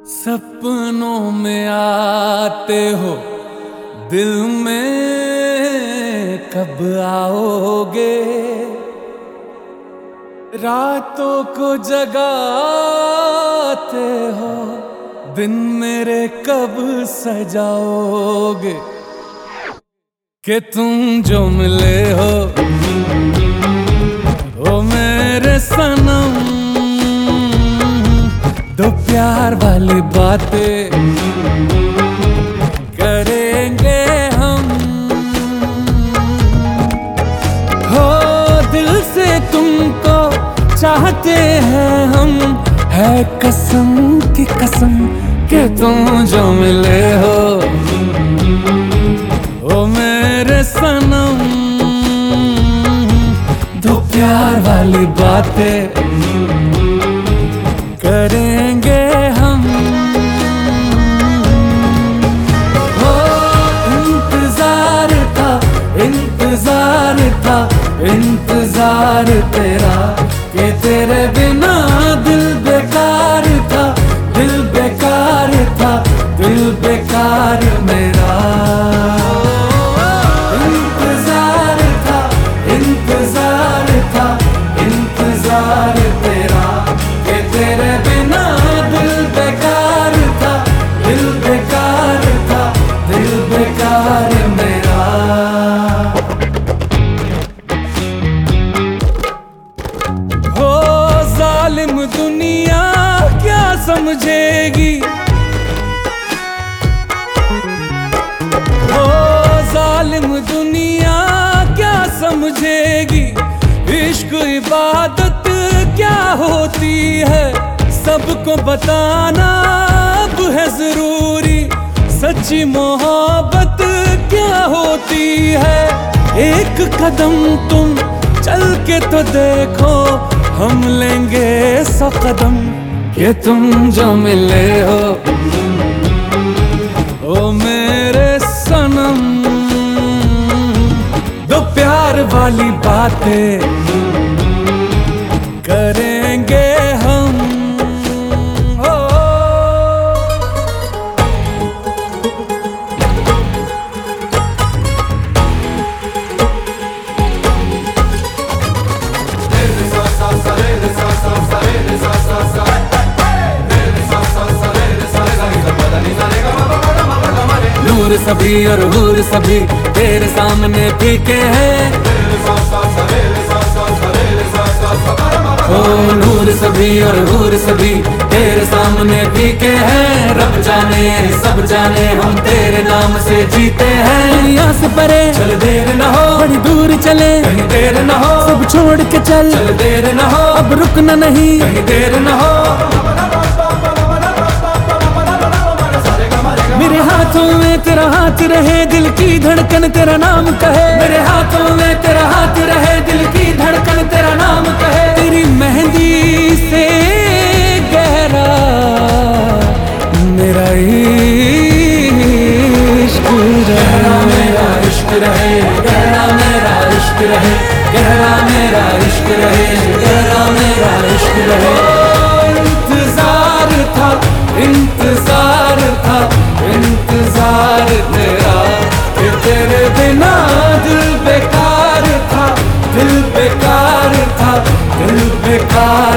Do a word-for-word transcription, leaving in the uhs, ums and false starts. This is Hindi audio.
सपनों में आते हो, दिल में कब आओगे? रातों को जगाते हो, दिन मेरे कब सजाओगे? कि तुम जो मिले हो ओ मेरे सनम, दो प्यार वाली बातें करेंगे हम। हो दिल से तुमको चाहते हैं हम, है कसम की कसम कि तुम जो मिले हो ओ मेरे सनम, दो प्यार वाली बातें करेंगे हम। हो इंतजार था, इंतजार था, इंतजार तेरा, कि तेरे बिना दिल बेकार था, दिल बेकार था, दिल बेकार मेरा। इंतजार था, इंतजार था, इंतजार तेरा, कि तेरे बिना दिल बेकार था, दिल बेकार था, दिल बेकार मेरा। हो जालिम दुनिया क्या समझेगी, हो जालिम दुनिया क्या समझेगी, इश्क इबादत क्या होती है, सबको बताना अब है जरूरी, सच्ची मोहब्बत क्या होती है। एक कदम तुम चल के तो देखो, हम लेंगे सौ कदम, कि तुम जो मिले हो ओ मेरे सनम, दो प्यार वाली बातें करेंगे हम। हो नूर सभी और हूर सभी तेरे सामने फीके हैं, ओ नूर सभी और हूर सभी तेरे सामने फीके हैं। रब जाने सब जाने हम तेरे नाम से जीते हैं। दुनिया से परे चल देर न हो, बड़ी दूर चले कहीं देर न हो, सब छोड़ के चल चल देर न हो, अब रुकना नहीं कहीं देर न हो। मेरे हाथों में तेरा हाथ रहे, दिल की धड़कन तेरा नाम कहे, मेरे हाथों में तेरा हाथ रहे, दिल की धड़कन तेरा नाम कहे। तेरी मेहंदी से गहरा मेरा इश्क रहे, मेरा इश्क रहे, गहरा मेरा इश्क रहे, गहरा मेरा इश्क रहे, गहरा मेरा इश्क रहे। इंतजार था, इंतजार था, इंतजार तेरा, कि तेरे बिना दिल बेकार था, दिल बेकार था, दिल बेकार